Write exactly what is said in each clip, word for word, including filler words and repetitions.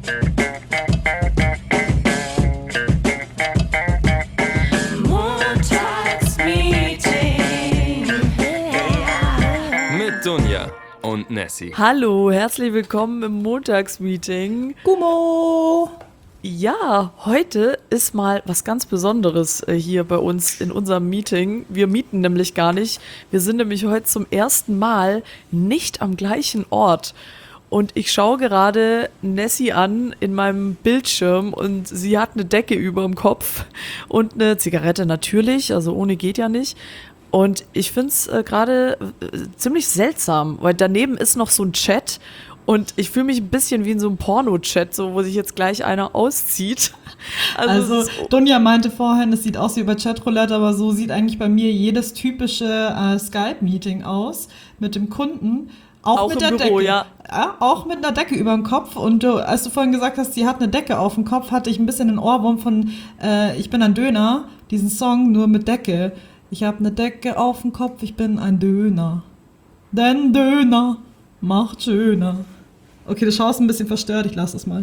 Mit Dunja und Nessie. Hallo, herzlich willkommen im Montagsmeeting. Gummo! Ja, heute ist mal was ganz Besonderes äh, hier bei uns in unserem Meeting. Wir mieten nämlich gar nicht. Wir sind nämlich heute zum ersten Mal nicht am gleichen Ort. Und ich schaue gerade Nessie an in meinem Bildschirm und sie hat eine Decke über dem Kopf und eine Zigarette natürlich, also ohne geht ja nicht. Und ich finde es äh, gerade äh, ziemlich seltsam, weil daneben ist noch so ein Chat und ich fühle mich ein bisschen wie in so einem Porno-Chat, so, wo sich jetzt gleich einer auszieht. Also, also Dunja meinte vorhin, es sieht aus wie über Chatroulette, aber so sieht eigentlich bei mir jedes typische äh, Skype-Meeting aus mit dem Kunden. Auch, auch mit der Büro, Decke. Ja. Ja, auch mit einer Decke über dem Kopf. Und du, als du vorhin gesagt hast, sie hat eine Decke auf dem Kopf, hatte ich ein bisschen den Ohrwurm von äh, Ich bin ein Döner, diesen Song, nur mit Decke. Ich habe eine Decke auf dem Kopf, ich bin ein Döner. Denn Döner macht schöner. Okay, du schaust ein bisschen verstört, ich lasse es mal.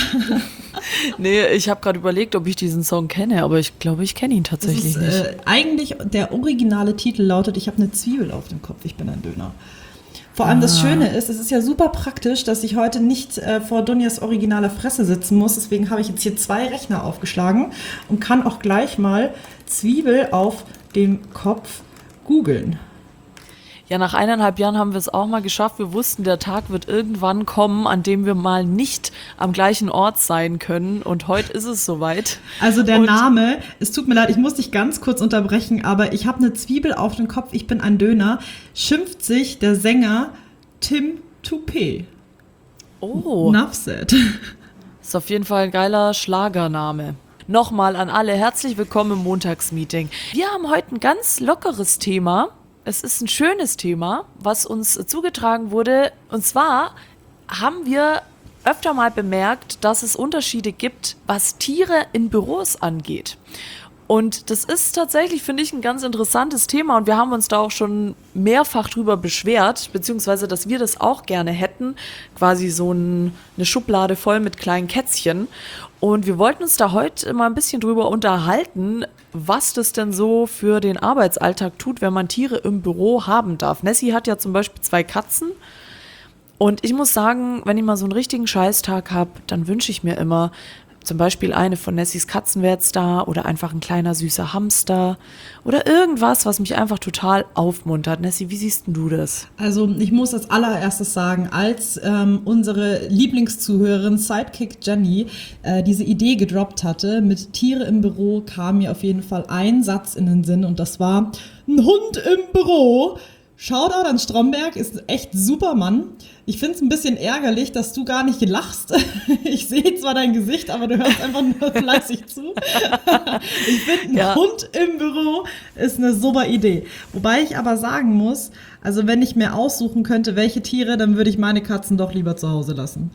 Nee, ich habe gerade überlegt, ob ich diesen Song kenne, aber ich glaube, ich kenne ihn tatsächlich ist, nicht. Äh, eigentlich, der originale Titel lautet, ich habe eine Zwiebel auf dem Kopf, ich bin ein Döner. Vor allem ah. das Schöne ist, es ist ja super praktisch, dass ich heute nicht äh, vor Dunjas originaler Fresse sitzen muss. Deswegen habe ich jetzt hier zwei Rechner aufgeschlagen und kann auch gleich mal Zwiebel auf dem Kopf googeln. Ja, nach eineinhalb Jahren haben wir es auch mal geschafft. Wir wussten, der Tag wird irgendwann kommen, an dem wir mal nicht am gleichen Ort sein können. Und heute ist es soweit. Also der und Name, es tut mir leid, ich muss dich ganz kurz unterbrechen, aber ich habe eine Zwiebel auf dem Kopf, ich bin ein Döner, schimpft sich der Sänger Tim Toupé. Oh. Enough said. Ist auf jeden Fall ein geiler Schlagername. Nochmal an alle, herzlich willkommen im Montagsmeeting. Wir haben heute ein ganz lockeres Thema. Es ist ein schönes Thema, was uns zugetragen wurde. Und zwar haben wir öfter mal bemerkt, dass es Unterschiede gibt, was Tiere in Büros angeht. Und das ist tatsächlich, finde ich, ein ganz interessantes Thema. Und wir haben uns da auch schon mehrfach drüber beschwert, beziehungsweise, dass wir das auch gerne hätten. Quasi so ein, eine Schublade voll mit kleinen Kätzchen. Und wir wollten uns da heute mal ein bisschen drüber unterhalten, was das denn so für den Arbeitsalltag tut, wenn man Tiere im Büro haben darf. Nessie hat ja zum Beispiel zwei Katzen. Und ich muss sagen, wenn ich mal so einen richtigen Scheißtag habe, dann wünsche ich mir immer zum Beispiel eine von Nessies Katzen wäre jetzt da oder einfach ein kleiner süßer Hamster oder irgendwas, was mich einfach total aufmuntert. Nessie, wie siehst denn du das? Also ich muss als allererstes sagen, als ähm, unsere Lieblingszuhörerin Sidekick Jenny äh, diese Idee gedroppt hatte mit Tiere im Büro, kam mir auf jeden Fall ein Satz in den Sinn und das war: ein Hund im Büro. Shoutout an Stromberg, ist echt super Mann. Ich finde es ein bisschen ärgerlich, dass du gar nicht lachst. Ich sehe zwar dein Gesicht, aber du hörst einfach nur fleißig zu. Ich finde, ein ja. Hund im Büro ist eine super Idee. Wobei ich aber sagen muss, also wenn ich mir aussuchen könnte, welche Tiere, dann würde ich meine Katzen doch lieber zu Hause lassen.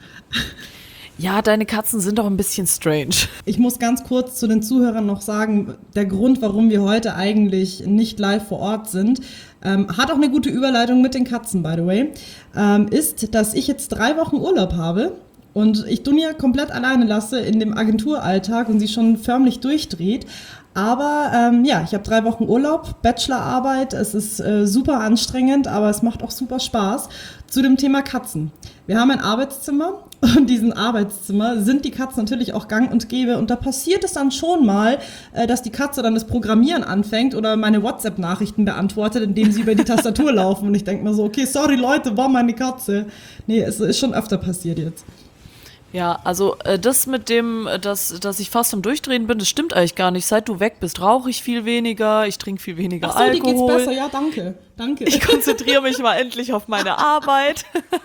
Ja, deine Katzen sind doch ein bisschen strange. Ich muss ganz kurz zu den Zuhörern noch sagen, der Grund, warum wir heute eigentlich nicht live vor Ort sind, ähm, hat auch eine gute Überleitung mit den Katzen, by the way, ähm, ist, dass ich jetzt drei Wochen Urlaub habe und ich Dunja komplett alleine lasse in dem Agenturalltag und sie schon förmlich durchdreht. Aber ähm, ja, ich habe drei Wochen Urlaub, Bachelorarbeit, es ist äh, super anstrengend, aber es macht auch super Spaß. Zu dem Thema Katzen. Wir haben ein Arbeitszimmer und in diesem Arbeitszimmer sind die Katzen natürlich auch gang und gäbe und da passiert es dann schon mal, äh, dass die Katze dann das Programmieren anfängt oder meine WhatsApp-Nachrichten beantwortet, indem sie über die Tastatur laufen und ich denke mir so, okay, sorry Leute, war meine Katze. Nee, es ist schon öfter passiert jetzt. Ja, also äh, das mit dem, äh, dass, dass ich fast am Durchdrehen bin, das stimmt eigentlich gar nicht. Seit du weg bist, rauche ich viel weniger, ich trinke viel weniger Ach so, Alkohol. Dir geht's besser, ja, danke, danke. Ich konzentriere mich mal endlich auf meine Arbeit.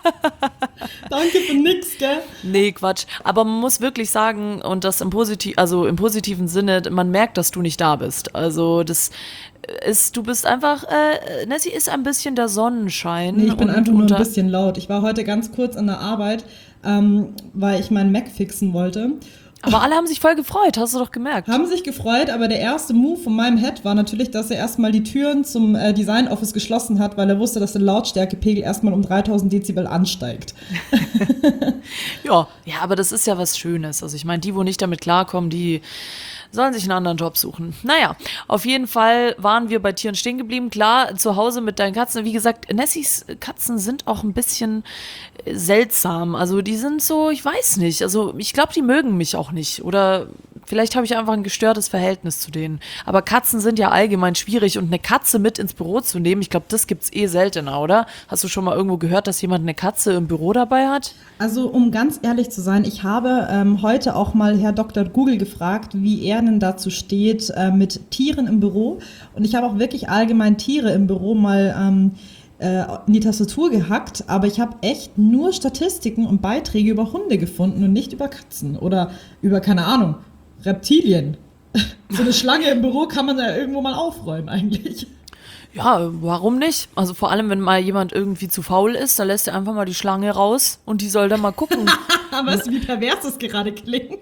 Danke für nix, gell? Nee, Quatsch. Aber man muss wirklich sagen, und das im Positiv, also im positiven Sinne, man merkt, dass du nicht da bist. Also das ist, du bist einfach, äh, Nessie ist ein bisschen der Sonnenschein. Nee, ich bin und, einfach nur und ein bisschen laut. Ich war heute ganz kurz an der Arbeit, ähm, weil ich meinen Mac fixen wollte. Aber alle haben sich voll gefreut, hast du doch gemerkt. Haben sich gefreut, aber der erste Move von meinem Head war natürlich, dass er erstmal die Türen zum äh, Design Office geschlossen hat, weil er wusste, dass der Lautstärkepegel erstmal um dreitausend Dezibel ansteigt. Ja, ja, aber das ist ja was Schönes. Also ich meine, die, wo nicht damit klarkommen, die sollen sich einen anderen Job suchen. Naja, auf jeden Fall waren wir bei Tieren stehen geblieben. Klar, zu Hause mit deinen Katzen. Wie gesagt, Nessies Katzen sind auch ein bisschen äh, seltsam. Also die sind so, ich weiß nicht. Also ich glaube, die mögen mich auch nicht. Oder vielleicht habe ich einfach ein gestörtes Verhältnis zu denen. Aber Katzen sind ja allgemein schwierig. Und eine Katze mit ins Büro zu nehmen, ich glaube, das gibt's eh seltener, oder? Hast du schon mal irgendwo gehört, dass jemand eine Katze im Büro dabei hat? Also um ganz ehrlich zu sein, ich habe ähm, heute auch mal Herr Doktor Google gefragt, wie er denn dazu steht äh, mit Tieren im Büro. Und ich habe auch wirklich allgemein Tiere im Büro mal ähm, äh, in die Tastatur gehackt, aber ich habe echt nur Statistiken und Beiträge über Hunde gefunden und nicht über Katzen oder über, keine Ahnung, Reptilien. So eine Schlange im Büro kann man ja irgendwo mal aufräumen eigentlich. Ja, warum nicht? Also vor allem, wenn mal jemand irgendwie zu faul ist, dann lässt er einfach mal die Schlange raus und die soll dann mal gucken. Weißt du, wie pervers das gerade klingt?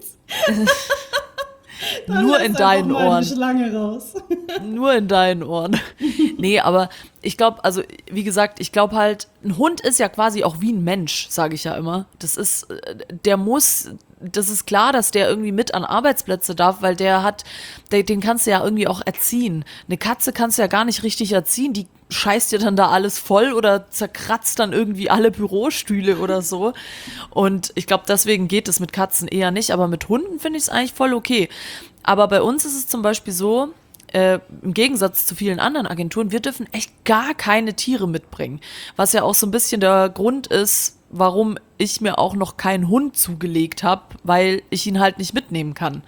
Nur in deinen Ohren. Eine Schlange raus. Nur in deinen Ohren. Nee, aber ich glaube, also wie gesagt, ich glaube halt, ein Hund ist ja quasi auch wie ein Mensch, sage ich ja immer. Das ist, der muss, das ist klar, dass der irgendwie mit an Arbeitsplätze darf, weil der hat, der, den kannst du ja irgendwie auch erziehen. Eine Katze kannst du ja gar nicht richtig erziehen, die scheißt dir dann da alles voll oder zerkratzt dann irgendwie alle Bürostühle oder so. Und ich glaube, deswegen geht es mit Katzen eher nicht, aber mit Hunden finde ich es eigentlich voll okay. Aber bei uns ist es zum Beispiel so, äh, im Gegensatz zu vielen anderen Agenturen, wir dürfen echt gar keine Tiere mitbringen. Was ja auch so ein bisschen der Grund ist, warum ich mir auch noch keinen Hund zugelegt habe, weil ich ihn halt nicht mitnehmen kann.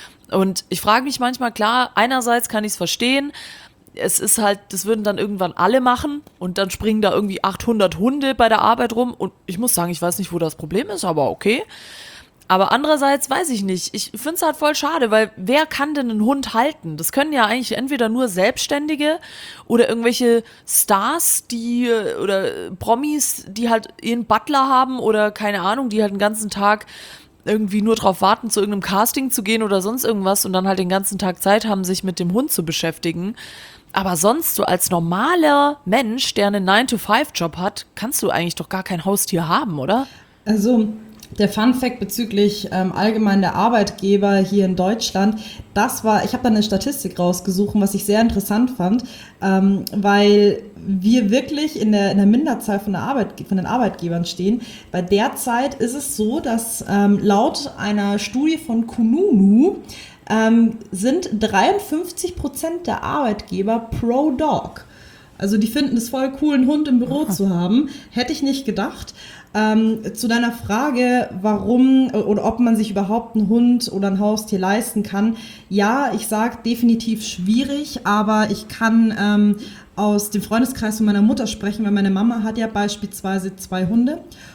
Und ich frage mich manchmal, klar, einerseits kann ich es verstehen, es ist halt, das würden dann irgendwann alle machen und dann springen da irgendwie achthundert Hunde bei der Arbeit rum und ich muss sagen, ich weiß nicht, wo das Problem ist, aber okay. Aber andererseits weiß ich nicht. Ich finde es halt voll schade, weil wer kann denn einen Hund halten? Das können ja eigentlich entweder nur Selbstständige oder irgendwelche Stars, die oder Promis, die halt ihren Butler haben oder keine Ahnung, die halt den ganzen Tag irgendwie nur drauf warten, zu irgendeinem Casting zu gehen oder sonst irgendwas und dann halt den ganzen Tag Zeit haben, sich mit dem Hund zu beschäftigen. Aber sonst, so als normaler Mensch, der einen nine to five Job hat, kannst du eigentlich doch gar kein Haustier haben, oder? Also der Fun-Fact bezüglich ähm, allgemein der Arbeitgeber hier in Deutschland, das war, ich habe da eine Statistik rausgesucht, was ich sehr interessant fand, ähm, weil wir wirklich in der, in der Minderzahl von, der Arbeit, von den Arbeitgebern stehen. Bei derzeit ist es so, dass ähm, laut einer Studie von Kununu ähm, sind dreiundfünfzig Prozent der Arbeitgeber pro Dog. Also die finden es voll cool, einen Hund im Büro zu haben. Hätte ich nicht gedacht. Ähm, zu deiner Frage, warum oder ob man sich überhaupt einen Hund oder ein Haustier leisten kann. Ja, ich sage definitiv schwierig, aber ich kann ähm, aus dem Freundeskreis von meiner Mutter sprechen, weil meine Mama hat ja beispielsweise zwei Hunde.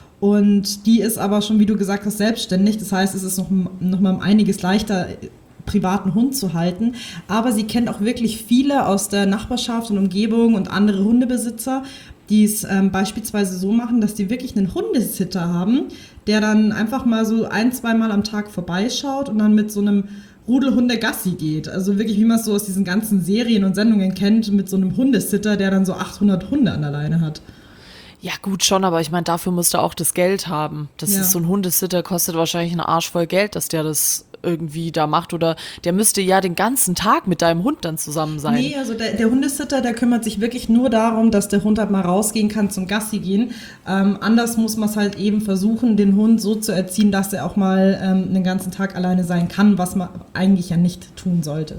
Und die ist aber schon, wie du gesagt hast, selbstständig. Das heißt, es ist noch, noch mal um einiges leichter, privaten Hund zu halten, aber sie kennt auch wirklich viele aus der Nachbarschaft und Umgebung und andere Hundebesitzer, die es ähm, beispielsweise so machen, dass die wirklich einen Hundesitter haben, der dann einfach mal so ein, zweimal am Tag vorbeischaut und dann mit so einem Rudel Hunde Gassi geht. Also wirklich, wie man es so aus diesen ganzen Serien und Sendungen kennt, mit so einem Hundesitter, der dann so achthundert Hunde an der Leine hat. Ja gut, schon, aber ich meine, dafür musst du auch das Geld haben. Das Ja. ist so ein Hundesitter, kostet wahrscheinlich einen Arsch voll Geld, dass der das irgendwie da macht oder der müsste ja den ganzen Tag mit deinem Hund dann zusammen sein. Nee, also der, der Hundesitter, der kümmert sich wirklich nur darum, dass der Hund halt mal rausgehen kann zum Gassi gehen. Ähm, anders muss man es halt eben versuchen, den Hund so zu erziehen, dass er auch mal ähm, den ganzen Tag alleine sein kann, was man eigentlich ja nicht tun sollte.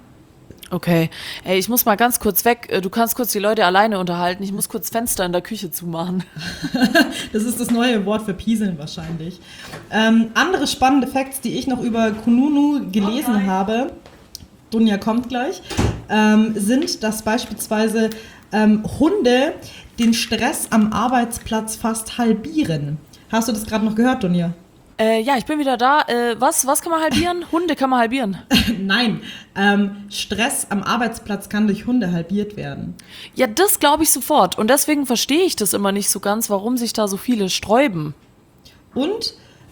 Okay. Ey, ich muss mal ganz kurz weg. Du kannst kurz die Leute alleine unterhalten. Ich muss kurz Fenster in der Küche zumachen. Das ist das neue Wort für Pieseln wahrscheinlich. Ähm, andere spannende Facts, die ich noch über Kununu gelesen Okay. habe, Dunja kommt gleich, ähm, sind, dass beispielsweise ähm, Hunde den Stress am Arbeitsplatz fast halbieren. Hast du das gerade noch gehört, Dunja? Äh, ja, ich bin wieder da. Äh, was, was kann man halbieren? Hunde kann man halbieren. Nein, ähm, Stress am Arbeitsplatz kann durch Hunde halbiert werden. Ja, das glaube ich sofort. Und deswegen verstehe ich das immer nicht so ganz, warum sich da so viele sträuben. Und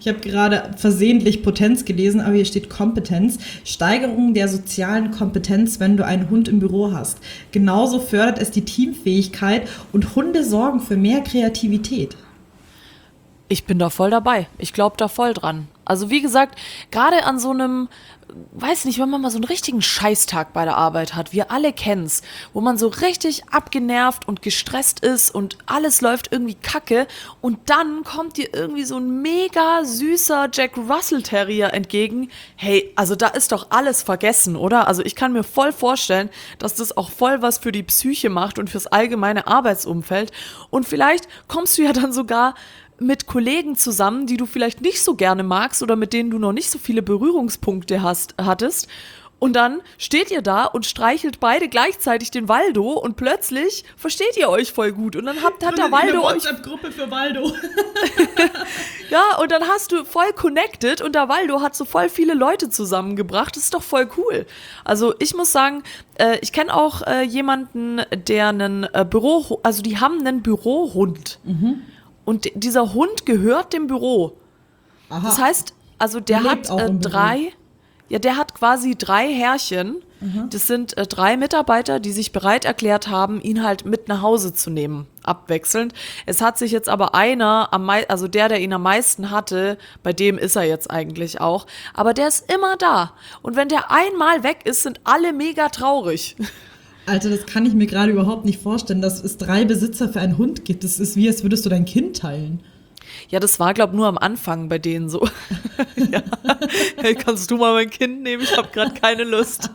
Ich habe gerade versehentlich Potenz gelesen, aber hier steht Kompetenz. Steigerung der sozialen Kompetenz, wenn du einen Hund im Büro hast. Genauso fördert es die Teamfähigkeit und Hunde sorgen für mehr Kreativität. Ich bin da voll dabei. Ich glaube da voll dran. Also wie gesagt, gerade an so einem, weiß nicht, wenn man mal so einen richtigen Scheißtag bei der Arbeit hat, wir alle kennen's, wo man so richtig abgenervt und gestresst ist und alles läuft irgendwie kacke und dann kommt dir irgendwie so ein mega süßer Jack Russell Terrier entgegen. Hey, also da ist doch alles vergessen, oder? Also ich kann mir voll vorstellen, dass das auch voll was für die Psyche macht und fürs allgemeine Arbeitsumfeld und vielleicht kommst du ja dann sogar mit Kollegen zusammen, die du vielleicht nicht so gerne magst oder mit denen du noch nicht so viele Berührungspunkte hast, hattest. Und dann steht ihr da und streichelt beide gleichzeitig den Waldo und plötzlich versteht ihr euch voll gut. Und dann habt, hat der Waldo euch... WhatsApp-Gruppe für Waldo. Ja, und dann hast du voll connected und der Waldo hat so voll viele Leute zusammengebracht. Das ist doch voll cool. Also ich muss sagen, äh, ich kenne auch äh, jemanden, der einen äh, Büro... Also die haben einen Bürohund. Mhm. Und dieser Hund gehört dem Büro. Aha. Das heißt, also der, der hat äh, drei, ja, der hat quasi drei Herrchen. Mhm. Das sind äh, drei Mitarbeiter, die sich bereit erklärt haben, ihn halt mit nach Hause zu nehmen, abwechselnd. Es hat sich jetzt aber einer, am mei- also der, der ihn am meisten hatte, bei dem ist er jetzt eigentlich auch. Aber der ist immer da. Und wenn der einmal weg ist, sind alle mega traurig. Alter, das kann ich mir gerade überhaupt nicht vorstellen, dass es drei Besitzer für einen Hund gibt. Das ist wie, als würdest du dein Kind teilen. Ja, das war, glaube ich, nur am Anfang bei denen so. Ja. Hey, kannst du mal mein Kind nehmen? Ich habe gerade keine Lust.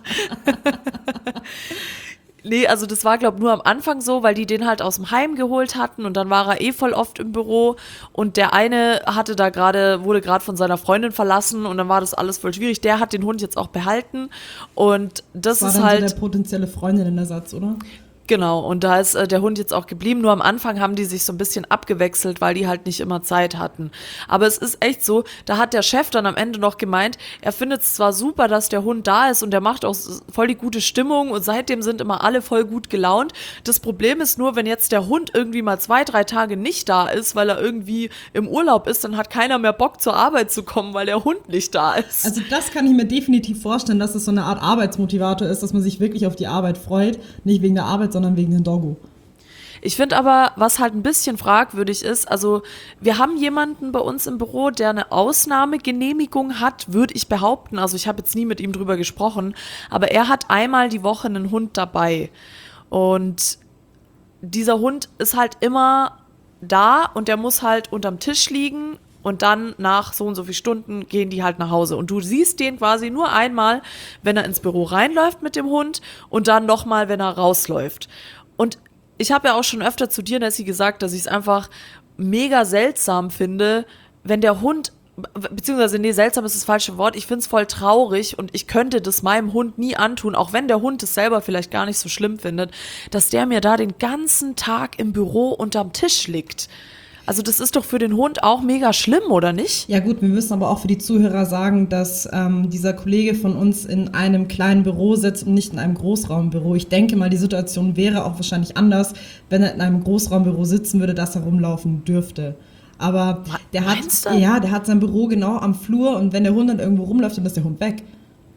Nee, also das war, glaube ich, nur am Anfang so, weil die den halt aus dem Heim geholt hatten und dann war er eh voll oft im Büro und der eine hatte da gerade, wurde gerade von seiner Freundin verlassen und dann war das alles voll schwierig. Der hat den Hund jetzt auch behalten und das, das ist war dann halt... so der potenzielle Freundinnenersatz, oder? Genau, und da ist äh, der Hund jetzt auch geblieben. Nur am Anfang haben die sich so ein bisschen abgewechselt, weil die halt nicht immer Zeit hatten. Aber es ist echt so, da hat der Chef dann am Ende noch gemeint, er findet es zwar super, dass der Hund da ist und der macht auch voll die gute Stimmung und seitdem sind immer alle voll gut gelaunt. Das Problem ist nur, wenn jetzt der Hund irgendwie mal zwei, drei Tage nicht da ist, weil er irgendwie im Urlaub ist, dann hat keiner mehr Bock zur Arbeit zu kommen, weil der Hund nicht da ist. Also das kann ich mir definitiv vorstellen, dass es so eine Art Arbeitsmotivator ist, dass man sich wirklich auf die Arbeit freut, nicht wegen der Arbeit, sondern wegen dem Doggo. Ich finde aber, was halt ein bisschen fragwürdig ist, also wir haben jemanden bei uns im Büro, der eine Ausnahmegenehmigung hat, würde ich behaupten. Also ich habe jetzt nie mit ihm drüber gesprochen, aber er hat einmal die Woche einen Hund dabei. Und dieser Hund ist halt immer da und der muss halt unterm Tisch liegen und dann nach so und so vielen Stunden gehen die halt nach Hause. Und du siehst den quasi nur einmal, wenn er ins Büro reinläuft mit dem Hund und dann nochmal, wenn er rausläuft. Und ich habe ja auch schon öfter zu dir, Nessie, gesagt, dass ich es einfach mega seltsam finde, wenn der Hund, beziehungsweise, nee, seltsam ist das falsche Wort, ich finde es voll traurig und ich könnte das meinem Hund nie antun, auch wenn der Hund es selber vielleicht gar nicht so schlimm findet, dass der mir da den ganzen Tag im Büro unterm Tisch liegt. Also das ist doch für den Hund auch mega schlimm, oder nicht? Ja gut, wir müssen aber auch für die Zuhörer sagen, dass ähm, dieser Kollege von uns in einem kleinen Büro sitzt und nicht in einem Großraumbüro. Ich denke mal, die Situation wäre auch wahrscheinlich anders, wenn er in einem Großraumbüro sitzen würde, dass er rumlaufen dürfte. Aber der hat, ja, der hat sein Büro genau am Flur und wenn der Hund dann irgendwo rumläuft, dann ist der Hund weg.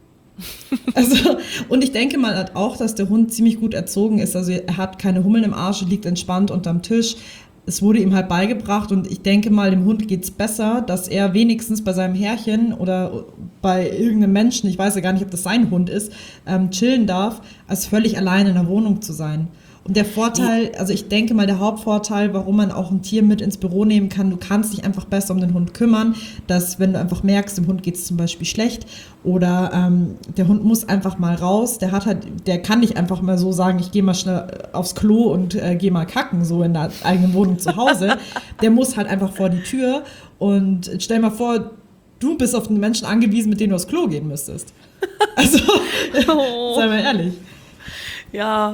Also, und ich denke mal auch, dass der Hund ziemlich gut erzogen ist. Also er hat keine Hummeln im Arsch, liegt entspannt unterm Tisch. Es wurde ihm halt beigebracht und ich denke mal, dem Hund geht's besser, dass er wenigstens bei seinem Herrchen oder bei irgendeinem Menschen, ich weiß ja gar nicht, ob das sein Hund ist, ähm, chillen darf, als völlig allein in der Wohnung zu sein. Und der Vorteil, also ich denke mal, der Hauptvorteil, warum man auch ein Tier mit ins Büro nehmen kann, du kannst dich einfach besser um den Hund kümmern, dass wenn du einfach merkst, dem Hund geht es zum Beispiel schlecht oder ähm, der Hund muss einfach mal raus, der hat halt, der kann nicht einfach mal so sagen, ich gehe mal schnell aufs Klo und äh, gehe mal kacken, so in der eigenen Wohnung zu Hause. Der muss halt einfach vor die Tür und stell mal vor, du bist auf einen Menschen angewiesen, mit dem du aufs Klo gehen müsstest. Also, oh. Sei mal ehrlich. Ja,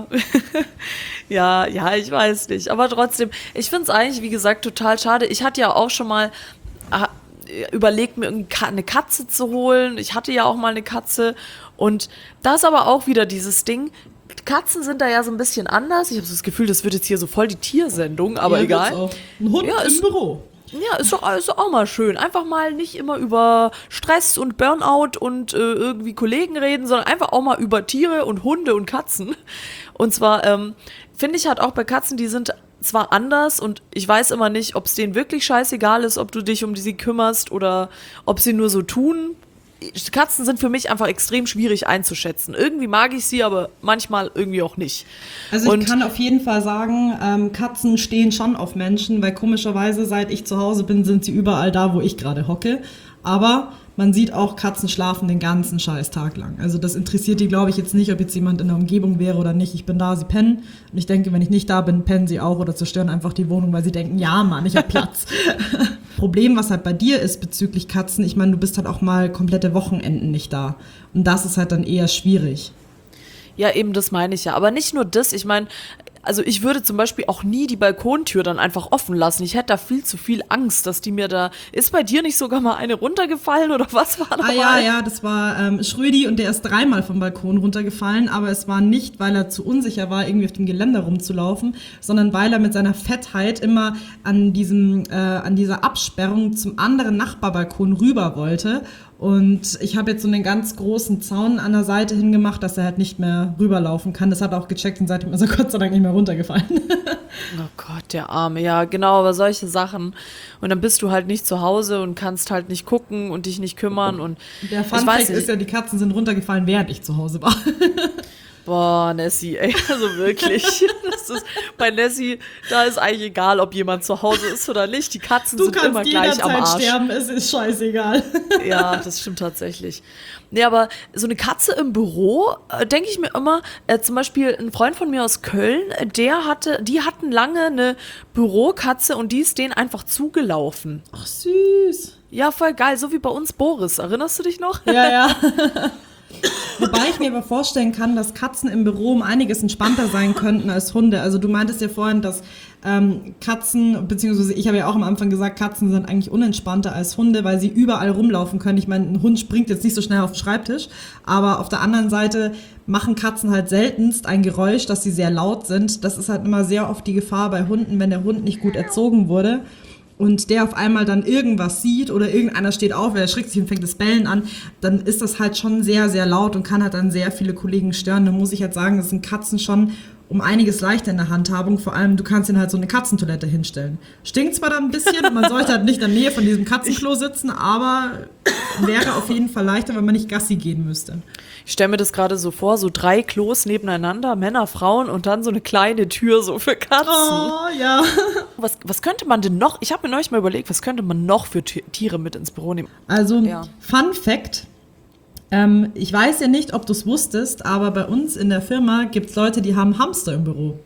ja, ja, ich weiß nicht. Aber trotzdem, ich finde es eigentlich, wie gesagt, total schade. Ich hatte ja auch schon mal äh, überlegt, mir eine Katze zu holen. Ich hatte ja auch mal eine Katze. Und da ist aber auch wieder dieses Ding, Katzen sind da ja so ein bisschen anders. Ich habe so das Gefühl, das wird jetzt hier so voll die Tiersendung, aber ja, egal. Auch. Ein Hund ja, im ist, Büro. Ja, ist doch also auch mal schön. Einfach mal nicht immer über Stress und Burnout und äh, irgendwie Kollegen reden, sondern einfach auch mal über Tiere und Hunde und Katzen. Und zwar ähm, finde ich halt auch bei Katzen, die sind zwar anders und ich weiß immer nicht, ob es denen wirklich scheißegal ist, ob du dich um sie kümmerst oder ob sie nur so tun. Katzen sind für mich einfach extrem schwierig einzuschätzen. Irgendwie mag ich sie, aber manchmal irgendwie auch nicht. Also und ich kann auf jeden Fall sagen, ähm, Katzen stehen schon auf Menschen, weil komischerweise, seit ich zu Hause bin, sind sie überall da, wo ich gerade hocke. Aber man sieht auch, Katzen schlafen den ganzen scheiß Tag lang. Also das interessiert die, glaube ich, jetzt nicht, ob jetzt jemand in der Umgebung wäre oder nicht. Ich bin da, sie pennen. Und ich denke, wenn ich nicht da bin, pennen sie auch oder zerstören einfach die Wohnung, weil sie denken, ja Mann, ich habe Platz. Problem, was halt bei dir ist bezüglich Katzen, ich meine, du bist halt auch mal komplette Wochenenden nicht da. Und das ist halt dann eher schwierig. Ja, eben, das meine ich ja. Aber nicht nur das, ich meine, also ich würde zum Beispiel auch nie die Balkontür dann einfach offen lassen. Ich hätte da viel zu viel Angst, dass die mir da... Ist bei dir nicht sogar mal eine runtergefallen oder was war da Ah mal? ja, ja, das war ähm, Schrödi und der ist dreimal vom Balkon runtergefallen, aber es war nicht, weil er zu unsicher war, irgendwie auf dem Geländer rumzulaufen, sondern weil er mit seiner Fettheit immer an diesem, äh, an dieser Absperrung zum anderen Nachbarbalkon rüber wollte. Und ich habe jetzt so einen ganz großen Zaun an der Seite hingemacht, dass er halt nicht mehr rüberlaufen kann. Das hat er auch gecheckt und seitdem ist er Gott sei Dank nicht mehr runtergefallen. Oh Gott, der Arme. Ja, genau, aber solche Sachen. Und dann bist du halt nicht zu Hause und kannst halt nicht gucken und dich nicht kümmern. Und Der ich Fun weiß Fact nicht. ist ja, die Katzen sind runtergefallen, während ich zu Hause war. Boah, Nessie, ey, also wirklich. Das ist, bei Nessie, da ist eigentlich egal, ob jemand zu Hause ist oder nicht. Die Katzen Du sind immer kannst gleich am jederzeit Arsch. sterben, es ist scheißegal. Ja, das stimmt tatsächlich. Nee, aber so eine Katze im Büro, äh, denke ich mir immer, äh, zum Beispiel ein Freund von mir aus Köln, äh, der hatte, die hatten lange eine Bürokatze und die ist denen einfach zugelaufen. Ach, süß. Ja, voll geil, so wie bei uns Boris. Erinnerst du dich noch? Ja, ja. Wobei ich mir aber vorstellen kann, dass Katzen im Büro um einiges entspannter sein könnten als Hunde. Also du meintest ja vorhin, dass ähm, Katzen, beziehungsweise ich habe ja auch am Anfang gesagt, Katzen sind eigentlich unentspannter als Hunde, weil sie überall rumlaufen können. Ich meine, ein Hund springt jetzt nicht so schnell auf den Schreibtisch, aber auf der anderen Seite machen Katzen halt seltenst ein Geräusch, dass sie sehr laut sind. Das ist halt immer sehr oft die Gefahr bei Hunden, wenn der Hund nicht gut erzogen wurde. Und der auf einmal dann irgendwas sieht oder irgendeiner steht auf, er erschrickt sich und fängt das Bellen an, dann ist das halt schon sehr, sehr laut und kann halt dann sehr viele Kollegen stören. Da muss ich halt sagen, das sind Katzen schon um einiges leichter in der Handhabung. Vor allem, du kannst ihnen halt so eine Katzentoilette hinstellen. Stinkt zwar da ein bisschen, man sollte halt nicht in der Nähe von diesem Katzenklo sitzen, aber wäre auf jeden Fall leichter, wenn man nicht Gassi gehen müsste. Ich stelle mir das gerade so vor, so drei Klos nebeneinander, Männer, Frauen und dann so eine kleine Tür so für Katzen. Oh, ja. Was, was könnte man denn noch, ich habe mir neulich mal überlegt, was könnte man noch für T- Tiere mit ins Büro nehmen? Also, Ja. Fun Fact, ähm, ich weiß ja nicht, ob du es wusstest, aber bei uns in der Firma gibt es Leute, die haben Hamster im Büro.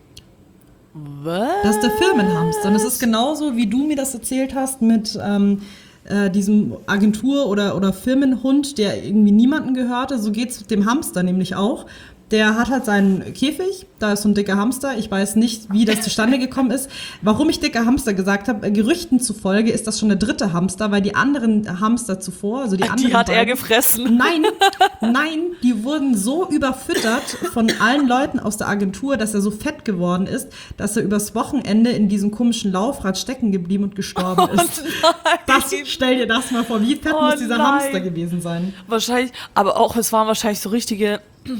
Was? Das ist der Firmenhamster. Und es ist genauso, wie du mir das erzählt hast mit ähm, äh, diesem Agentur- oder, oder Firmenhund, der irgendwie niemandem gehörte. So geht es dem Hamster nämlich auch. Der hat halt seinen Käfig, da ist so ein dicker Hamster. Ich weiß nicht, wie das zustande gekommen ist. Warum ich dicker Hamster gesagt habe, Gerüchten zufolge ist das schon der dritte Hamster, weil die anderen Hamster zuvor, also die anderen Die hat er beiden- gefressen. Nein, nein, die wurden so überfüttert von allen Leuten aus der Agentur, dass er so fett geworden ist, dass er übers Wochenende in diesem komischen Laufrad stecken geblieben und gestorben ist. Das, stell dir das mal vor, wie fett Oh muss dieser nein. Hamster gewesen sein? Wahrscheinlich, aber auch, es waren wahrscheinlich so richtige,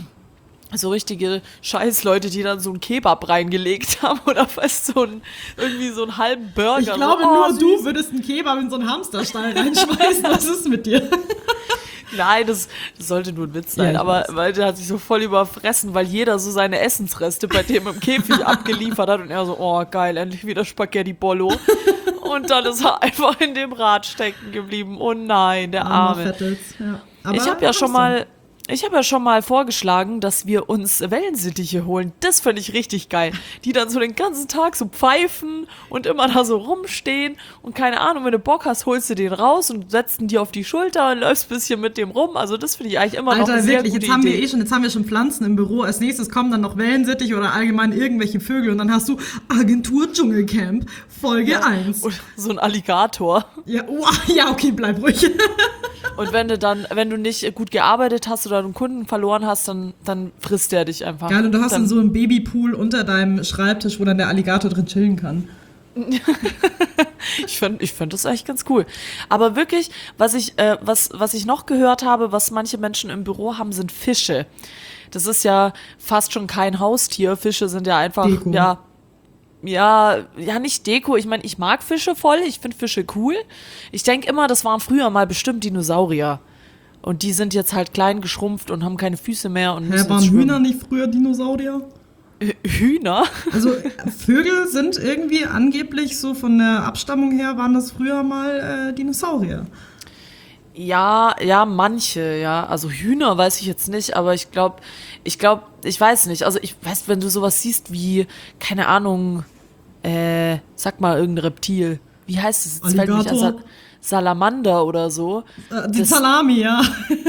so richtige Scheißleute, die dann so einen Kebab reingelegt haben oder was, so ein, irgendwie so einen halben Burger. Ich glaube, so, oh, nur süß. du würdest einen Kebab in so einen Hamsterstall reinschmeißen. Was ist mit dir? Nein, das, das sollte nur ein Witz sein, Ja, ich aber weiß. weil der hat sich so voll überfressen, weil jeder so seine Essensreste bei dem im Käfig abgeliefert hat und er so, oh geil, endlich wieder Spaghetti Bollo. Und dann ist er einfach in dem Rad stecken geblieben. Oh nein, der Armer Arme. Vettels, ja. Aber Ich habe ja schon Hamster. mal, ich habe ja schon mal vorgeschlagen, dass wir uns Wellensittiche holen. Das finde ich richtig geil. Die dann so den ganzen Tag so pfeifen und immer da so rumstehen und keine Ahnung, wenn du Bock hast, holst du den raus und setzt ihn dir auf die Schulter und läufst ein bisschen mit dem rum. Also das finde ich eigentlich immer noch Alter, eine sehr wirklich, gute jetzt haben Idee. wir eh schon, jetzt haben wir schon Pflanzen im Büro. Als nächstes kommen dann noch Wellensittich oder allgemein irgendwelche Vögel und dann hast du Agentur Dschungelcamp, Folge eins. Und so ein Alligator. Ja, oh, ja, okay, bleib ruhig. Und wenn du dann, wenn du nicht gut gearbeitet hast oder einen Kunden verloren hast, dann, dann frisst der dich einfach. Geil, und du hast dann, dann so einen Babypool unter deinem Schreibtisch, wo dann der Alligator drin chillen kann. Ich finde ich find das eigentlich ganz cool. Aber wirklich, was ich, äh, was, was ich noch gehört habe, was manche Menschen im Büro haben, sind Fische. Das ist ja fast schon kein Haustier. Fische sind ja einfach, Deko. ja, ja, ja, nicht Deko. Ich meine, ich mag Fische voll. Ich finde Fische cool. Ich denke immer, das waren früher mal bestimmt Dinosaurier. Und die sind jetzt halt klein geschrumpft und haben keine Füße mehr und Hä, müssen waren jetzt schwimmen. Hühner nicht früher Dinosaurier? Hühner? Also Vögel sind irgendwie angeblich so von der Abstammung her, waren das früher mal äh, Dinosaurier. Ja, ja, manche, ja. Also Hühner weiß ich jetzt nicht, aber ich glaube, ich glaube, ich weiß nicht. Also ich weiß, wenn du sowas siehst wie, keine Ahnung, äh, sag mal irgendein Reptil. Wie heißt es? Jetzt fällt mir nicht an. Alligator? Sa- Salamander oder so. Äh, die Das- Salami, ja.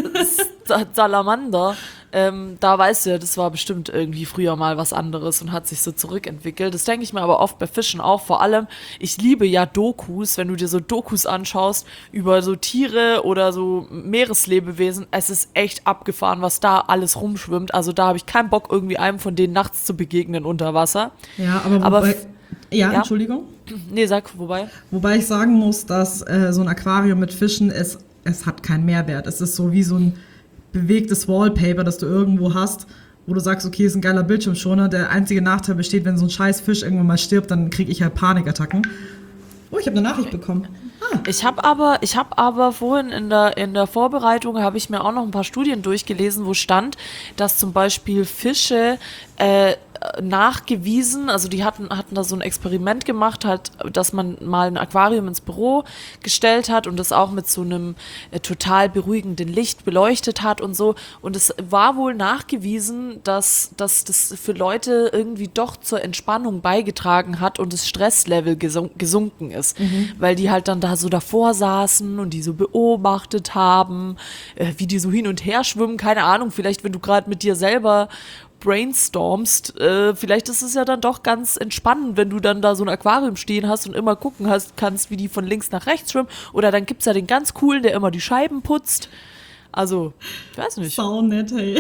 Sa- Salamander, ähm, da weißt du ja, das war bestimmt irgendwie früher mal was anderes und hat sich so zurückentwickelt. Das denke ich mir aber oft bei Fischen auch. Vor allem, ich liebe ja Dokus, wenn du dir so Dokus anschaust über so Tiere oder so Meereslebewesen. Es ist echt abgefahren, was da alles rumschwimmt. Also da habe ich keinen Bock, irgendwie einem von denen nachts zu begegnen unter Wasser. Ja, aber, Aber wobei, f- ja, ja. Entschuldigung. Nee, sag, wobei. Wobei ich sagen muss, dass äh, so ein Aquarium mit Fischen, es, es hat keinen Mehrwert. Es ist so wie so ein bewegtes Wallpaper, das du irgendwo hast, wo du sagst, okay, ist ein geiler Bildschirmschoner. Der einzige Nachteil besteht, wenn so ein scheiß Fisch irgendwann mal stirbt, dann kriege ich halt Panikattacken. Oh, ich habe eine Nachricht bekommen. Ah, Ich habe aber, ich habe aber vorhin in der, in der Vorbereitung habe ich mir auch noch ein paar Studien durchgelesen, wo stand, dass zum Beispiel Fische äh, nachgewiesen, also die hatten, hatten da so ein Experiment gemacht, halt, dass man mal ein Aquarium ins Büro gestellt hat und das auch mit so einem äh, total beruhigenden Licht beleuchtet hat und so. Und es war wohl nachgewiesen, dass, dass das für Leute irgendwie doch zur Entspannung beigetragen hat und das Stresslevel gesun gesunken ist. Weil die halt dann da so davor saßen und die so beobachtet haben, äh, wie die so hin und her schwimmen. Keine Ahnung, vielleicht wenn du gerade mit dir selber brainstormst, äh, vielleicht ist es ja dann doch ganz entspannend, wenn du dann da so ein Aquarium stehen hast und immer gucken hast, kannst, wie die von links nach rechts schwimmen. Oder dann gibt's ja den ganz coolen, der immer die Scheiben putzt. Also, ich weiß nicht. sau nett, hey.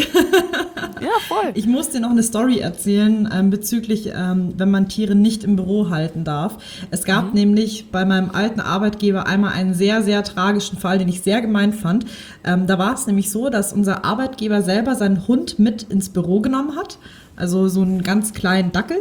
Ja, voll. Ich muss dir noch eine Story erzählen ähm, bezüglich, ähm, wenn man Tiere nicht im Büro halten darf. Es gab Mhm. nämlich bei meinem alten Arbeitgeber einmal einen sehr, sehr tragischen Fall, den ich sehr gemein fand. Ähm, da war es nämlich so, dass unser Arbeitgeber selber seinen Hund mit ins Büro genommen hat. Also so einen ganz kleinen Dackel.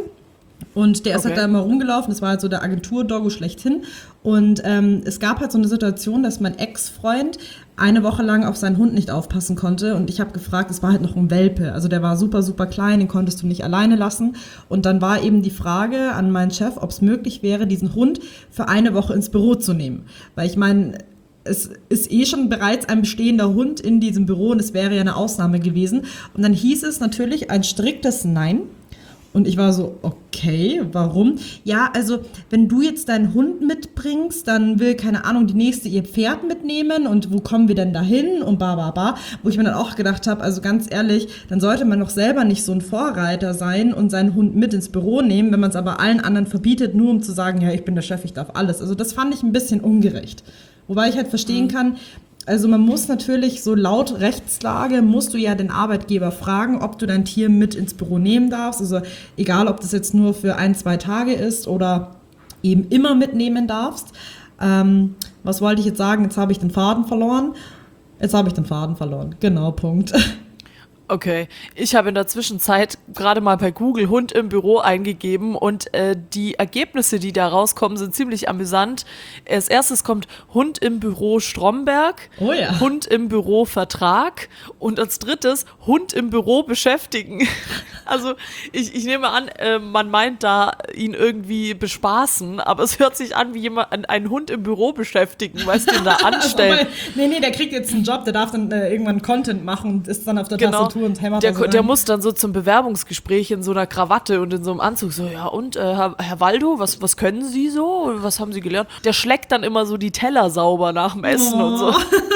Und der ist Okay. halt da immer rumgelaufen, das war halt so der Agentur-Doggo schlechthin. Und ähm, es gab halt so eine Situation, dass mein Ex-Freund eine Woche lang auf seinen Hund nicht aufpassen konnte. Und ich habe gefragt, es war halt noch ein Welpe. Also der war super, super klein, den konntest du nicht alleine lassen. Und dann war eben die Frage an meinen Chef, ob es möglich wäre, diesen Hund für eine Woche ins Büro zu nehmen. Weil ich meine, es ist eh schon bereits ein bestehender Hund in diesem Büro und es wäre ja eine Ausnahme gewesen. Und dann hieß es natürlich ein striktes Nein. Und ich war so, okay, warum? Ja, also wenn du jetzt deinen Hund mitbringst, dann will, keine Ahnung, die nächste ihr Pferd mitnehmen und wo kommen wir denn dahin und ba, ba, ba. Wo ich mir dann auch gedacht habe, also ganz ehrlich, dann sollte man doch selber nicht so ein Vorreiter sein und seinen Hund mit ins Büro nehmen, wenn man es aber allen anderen verbietet, nur um zu sagen, ja, ich bin der Chef, ich darf alles. Also das fand ich ein bisschen ungerecht. Wobei ich halt verstehen kann, also man muss natürlich, so laut Rechtslage, musst du ja den Arbeitgeber fragen, ob du dein Tier mit ins Büro nehmen darfst. Also egal, ob das jetzt nur für ein, zwei Tage ist oder eben immer mitnehmen darfst. Ähm, was wollte ich jetzt sagen? Jetzt habe ich den Faden verloren. Jetzt habe ich den Faden verloren. Genau, Punkt. Okay, ich habe in der Zwischenzeit gerade mal bei Google Hund im Büro eingegeben und äh, die Ergebnisse, die da rauskommen, sind ziemlich amüsant. Als erstes kommt Hund im Büro Stromberg, Oh ja. Hund im Büro Vertrag und als drittes Hund im Büro beschäftigen. Also ich, ich nehme an, äh, man meint da ihn irgendwie bespaßen, aber es hört sich an wie jemand einen Hund im Büro beschäftigen, weißt du, den da anstellen. Aber, nee, nee, der kriegt jetzt einen Job, der darf dann äh, irgendwann Content machen und ist dann auf der Genau. Tastatur und hämmert Der, da so der rein. muss dann so zum Bewerbungsgespräch in so einer Krawatte und in so einem Anzug so, ja und, äh, Herr, Herr Waldo, was, was können Sie so? Was haben Sie gelernt? Der schleckt dann immer so die Teller sauber nach dem Essen Oh. und so.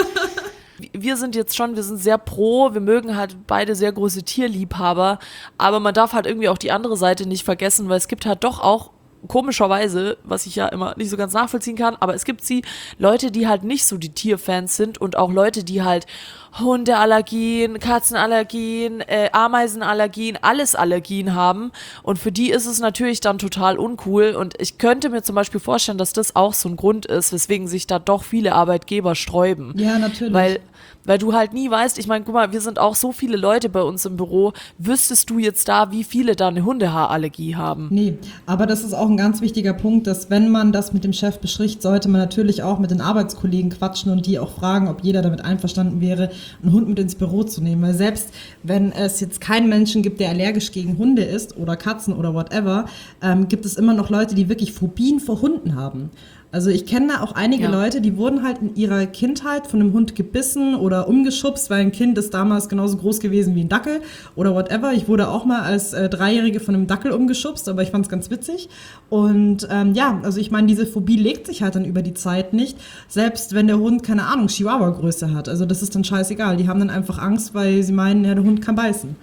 Wir sind jetzt schon, wir sind sehr pro, wir mögen halt beide sehr große Tierliebhaber, aber man darf halt irgendwie auch die andere Seite nicht vergessen, weil es gibt halt doch auch komischerweise, was ich ja immer nicht so ganz nachvollziehen kann, aber es gibt sie, Leute, die halt nicht so die Tierfans sind und auch Leute, die halt Hundeallergien, Katzenallergien, äh, Ameisenallergien, alles Allergien haben und für die ist es natürlich dann total uncool und ich könnte mir zum Beispiel vorstellen, dass das auch so ein Grund ist, weswegen sich da doch viele Arbeitgeber sträuben. Ja, natürlich. Weil Weil du halt nie weißt, ich meine, guck mal, wir sind auch so viele Leute bei uns im Büro, wüsstest du jetzt da, wie viele da eine Hundehaarallergie haben? Nee, aber das ist auch ein ganz wichtiger Punkt, dass wenn man das mit dem Chef bespricht, sollte man natürlich auch mit den Arbeitskollegen quatschen und die auch fragen, ob jeder damit einverstanden wäre, einen Hund mit ins Büro zu nehmen. Weil selbst wenn es jetzt keinen Menschen gibt, der allergisch gegen Hunde ist oder Katzen oder whatever, ähm, gibt es immer noch Leute, die wirklich Phobien vor Hunden haben. Also ich kenne da auch einige Ja. Leute, die wurden halt in ihrer Kindheit von einem Hund gebissen oder umgeschubst, weil ein Kind ist damals genauso groß gewesen wie ein Dackel oder whatever. Ich wurde auch mal als äh, Dreijährige von einem Dackel umgeschubst, aber ich fand es ganz witzig. Und ähm, ja, also ich meine, diese Phobie legt sich halt dann über die Zeit nicht, selbst wenn der Hund, keine Ahnung, Chihuahua-Größe hat. Also das ist dann scheißegal. Die haben dann einfach Angst, weil sie meinen, ja, der Hund kann beißen.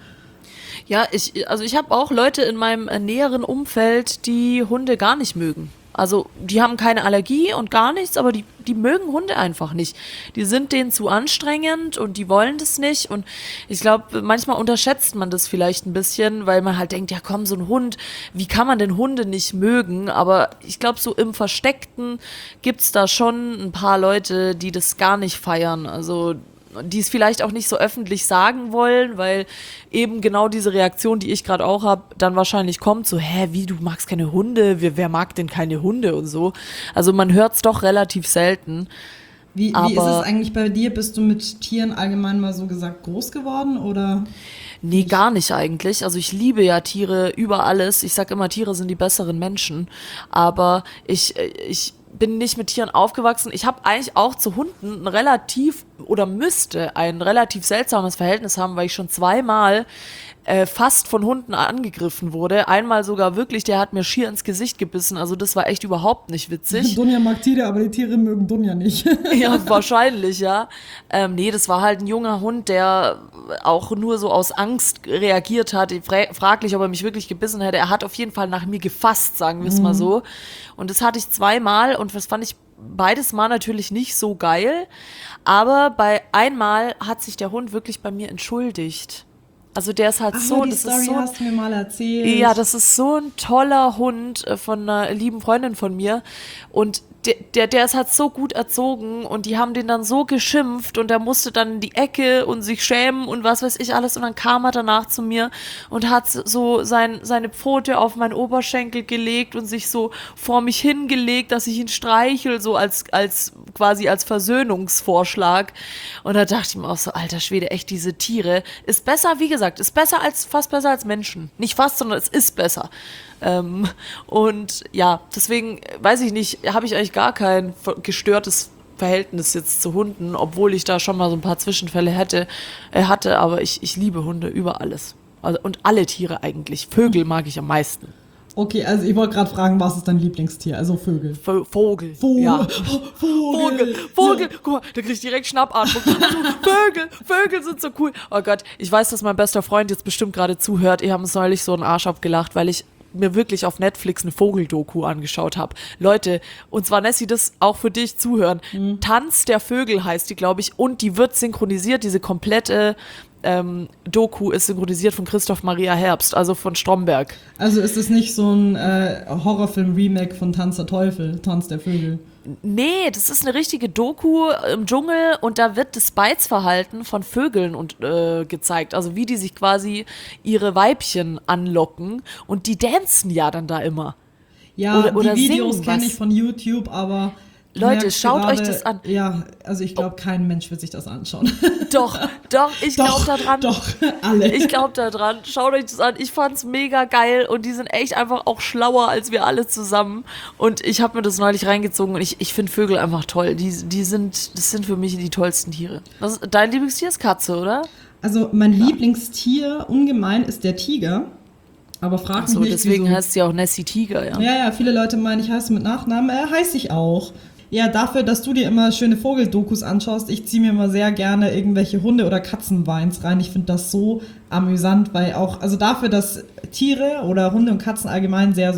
Ja, ich, also ich habe auch Leute in meinem äh, näheren Umfeld, die Hunde gar nicht mögen. Also die haben keine Allergie und gar nichts, aber die, die mögen Hunde einfach nicht. Die sind denen zu anstrengend und die wollen das nicht. Und ich glaube, manchmal unterschätzt man das vielleicht ein bisschen, weil man halt denkt, ja komm, so ein Hund, wie kann man denn Hunde nicht mögen? Aber ich glaube, so im Versteckten gibt's da schon ein paar Leute, die das gar nicht feiern. Also die es vielleicht auch nicht so öffentlich sagen wollen, weil eben genau diese Reaktion, die ich gerade auch habe, dann wahrscheinlich kommt, so, hä, wie, du magst keine Hunde? Wer, wer mag denn keine Hunde und so? Also man hört es doch relativ selten. Wie, wie Aber- ist es eigentlich bei dir? Bist du mit Tieren allgemein mal so gesagt groß geworden oder? Nee, gar nicht eigentlich. Also ich liebe ja Tiere über alles. Ich sag immer, Tiere sind die besseren Menschen. Aber ich, ich bin nicht mit Tieren aufgewachsen. Ich habe eigentlich auch zu Hunden ein relativ oder müsste ein relativ seltsames Verhältnis haben, weil ich schon zweimal äh, fast von Hunden angegriffen wurde. Einmal sogar wirklich, der hat mir schier ins Gesicht gebissen. Also das war echt überhaupt nicht witzig. Dunja mag Tiere, aber die Tiere mögen Dunja nicht. Ja, wahrscheinlich, ja. Ähm, nee, das war halt ein junger Hund, der auch nur so aus Angst reagiert hat. Fra- fraglich, ob er mich wirklich gebissen hätte. Er hat auf jeden Fall nach mir gefasst, sagen wir es mal so. Und das hatte ich zweimal und das fand ich beides Mal natürlich nicht so geil. Aber bei einmal hat sich der Hund wirklich bei mir entschuldigt. Also der ist halt Ach, so, die das Story ist so, hast du mir mal erzählt. ja, das ist so ein toller Hund äh, von einer lieben Freundin von mir und der, der, der ist halt so gut erzogen und die haben den dann so geschimpft und der musste dann in die Ecke und sich schämen und was weiß ich alles und dann kam er danach zu mir und hat so sein, seine Pfote auf meinen Oberschenkel gelegt und sich so vor mich hingelegt, dass ich ihn streichel, so als, als quasi als Versöhnungsvorschlag und da dachte ich mir auch so, alter Schwede, echt diese Tiere, ist besser, wie gesagt, ist besser als, fast besser als Menschen. Nicht fast, sondern es ist besser. Ähm, und ja, deswegen, weiß ich nicht, habe ich eigentlich gar kein ver- gestörtes Verhältnis jetzt zu Hunden, obwohl ich da schon mal so ein paar Zwischenfälle hätte, äh, hatte, aber ich, ich liebe Hunde über alles. Also, und alle Tiere eigentlich. Vögel mag ich am meisten. Okay, also ich wollte gerade fragen, was ist dein Lieblingstier? Also Vögel. V- Vogel. Vogel. Ja. Vogel. Vogel, Vogel, guck mal, da krieg ich direkt Schnappatmung. Vögel, Vögel sind so cool. Oh Gott, ich weiß, dass mein bester Freund jetzt bestimmt gerade zuhört. Ihr habt uns neulich so einen Arsch abgelacht, weil ich mir wirklich auf Netflix eine Vogeldoku angeschaut habe. Leute, und zwar Nessie, das auch für dich zuhören. Mhm. Tanz der Vögel heißt die, glaube ich, und die wird synchronisiert, diese komplette ähm, Doku ist synchronisiert von Christoph Maria Herbst, also von Stromberg. Also ist es nicht so ein äh, Horrorfilm-Remake von Tanz der Teufel, Tanz der Vögel? Nee, das ist eine richtige Doku im Dschungel und da wird das Beizverhalten von Vögeln und, äh, gezeigt. Also wie die sich quasi ihre Weibchen anlocken und die dancen ja dann da immer. Ja, Oder- oder die Videos singen kenne was. ich von YouTube, aber du Leute, merkst schaut gerade, euch das an. Ja, also ich glaube, kein Mensch wird sich das anschauen. Doch, doch, ich glaube da dran. Doch, alle. Ich glaube da dran. Schaut euch das an. Ich fand's mega geil und die sind echt einfach auch schlauer als wir alle zusammen. Und ich habe mir das neulich reingezogen und ich, ich finde Vögel einfach toll. Die, die sind, das sind für mich die tollsten Tiere. Was, dein Lieblingstier ist Katze, oder? Also mein Lieblingstier ungemein ist der Tiger. Aber frag So, mich nicht, deswegen wieso. heißt sie auch Nessie Tiger, ja. Ja, ja, viele Leute meinen, ich heiße mit Nachnamen. Äh, heiße ich auch. Ja, dafür, dass du dir immer schöne Vogeldokus anschaust, ich ziehe mir immer sehr gerne irgendwelche Hunde- oder Katzenweins rein. Ich finde das so amüsant, weil auch, also dafür, dass Tiere oder Hunde und Katzen allgemein sehr so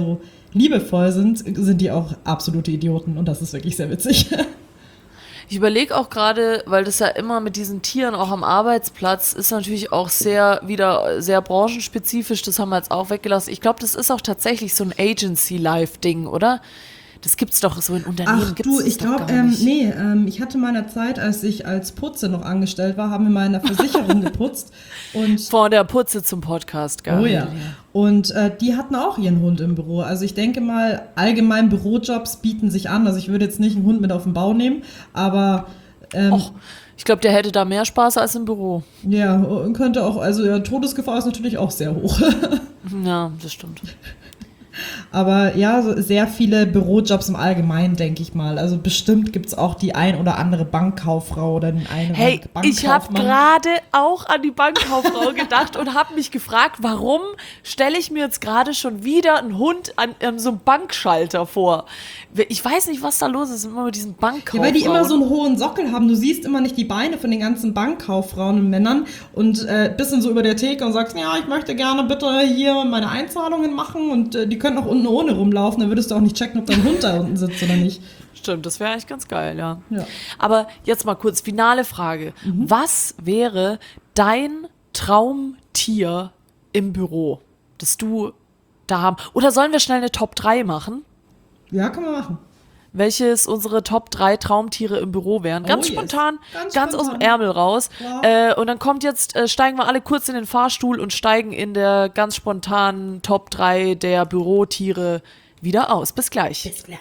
liebevoll sind, sind die auch absolute Idioten und das ist wirklich sehr witzig. Ich überlege auch gerade, weil das ja immer mit diesen Tieren auch am Arbeitsplatz ist natürlich auch sehr, wieder sehr branchenspezifisch, das haben wir jetzt auch weggelassen. Ich glaube, das ist auch tatsächlich so ein Agency-Life-Ding, oder? Das gibt's doch so in Unternehmen. Ach gibt's du, das ich doch glaube, gar ähm, nicht. nee, ähm, ich hatte mal eine Zeit, als ich als Putze noch angestellt war, haben wir mal in einer Versicherung geputzt und Von der Putze zum Podcast, geil. oh ja. Und äh, die hatten auch ihren Hund im Büro. Also ich denke mal, allgemein Bürojobs bieten sich an. Also ich würde jetzt nicht einen Hund mit auf den Bau nehmen, aber ähm, Och, ich glaube, der hätte da mehr Spaß als im Büro. ja, könnte auch, also ja, Todesgefahr ist natürlich auch sehr hoch. Ja, das stimmt. Aber ja, so sehr viele Bürojobs im Allgemeinen, denke ich mal. Also bestimmt gibt es auch die ein oder andere Bankkauffrau oder den einen oder Hey, anderen ich habe Bankkaufmann. gerade auch an die Bankkauffrau gedacht und habe mich gefragt, warum stelle ich mir jetzt gerade schon wieder einen Hund an, an so einem Bankschalter vor? Ich weiß nicht, was da los ist immer mit diesen Ja, Bankkauffrauen. weil die immer so einen hohen Sockel haben. Du siehst immer nicht die Beine von den ganzen Bankkauffrauen und Männern und äh, bist dann so über der Theke und sagst, ja, ich möchte gerne bitte hier meine Einzahlungen machen und äh, die können auch unten ohne rumlaufen. Dann würdest du auch nicht checken, ob dein Hund da unten sitzt oder nicht. Stimmt, das wäre eigentlich ganz geil, ja. Ja. Aber jetzt mal kurz, finale Frage. Was wäre dein Traumtier im Büro, das du da haben? Oder sollen wir schnell eine Top drei machen? Ja, kann man machen. Welches unsere Top drei Traumtiere im Büro wären. Ganz Oh, yes. spontan, Ganz ganz, aus dem spontan. Ärmel raus. Ja. Äh, und dann kommt jetzt, äh, steigen wir alle kurz in den Fahrstuhl und steigen in der ganz spontanen Top drei der Bürotiere wieder aus. Bis gleich. Bis gleich.